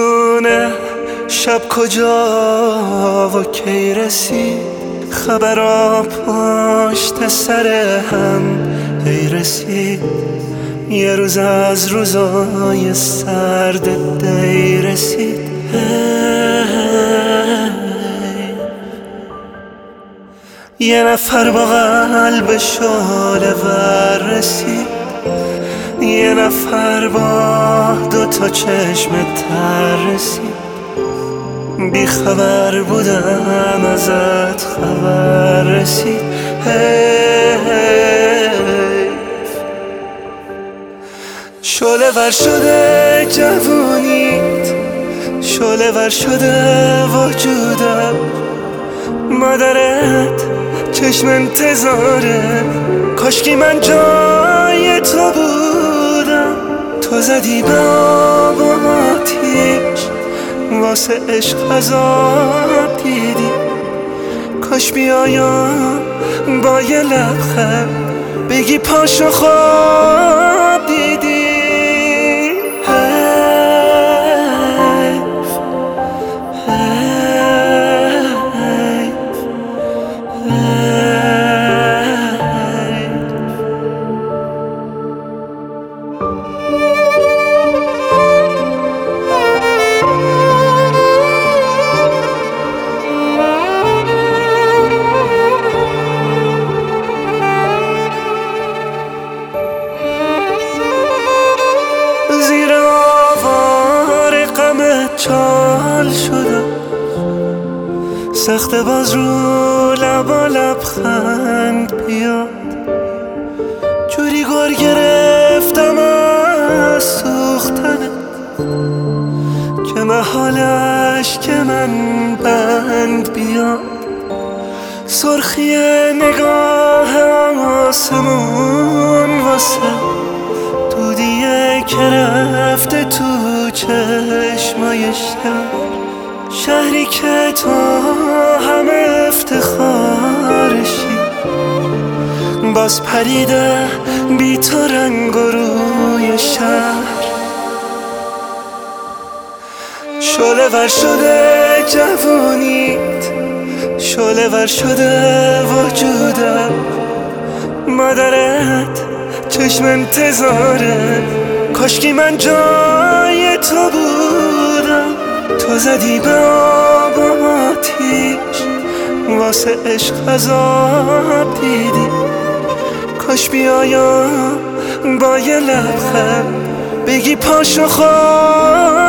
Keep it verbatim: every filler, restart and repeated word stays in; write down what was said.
میدونه شب کجا و کی رسید، خبرها پشت سر هم هی رسید. یه روز از روزای سرد دی رسید. یه نفر با قلب شعله ور رسید، یه نفر با دوتا چشم تر رسید. بی خبر بودم ازت خبر رسید. شعله ور شده جوونیت، شعله ور شده وجودم. مادرت چشم انتظاره، کاشکی من جای تو بودم. تو زدی به آب و آتیش، واسه عشق عذاب دیدی. کاش بیایم با یه لبخند بگی پاشو خواب دیدی. چال شدم سخت باز رو لبا لبخند بیاد. جوری گار گرفتم از سوختنه که محالش که من بند بیاد. سرخی نگاه آسمون واسه دودیه که رفته تو چشمای شهر. شهری که تو همه افتخارشی، باز پریده بی تو رنگ و روی شهر. شعله ور شده جوونیت، شعله ور شده وجودم. مادرت چشم انتظاره، کاشکی من جای تو بودم. تو زدی به آب و آتیش، واسه عشق عذاب دیدی. کاش بیایم با یه لبخند بگی پاشو خواب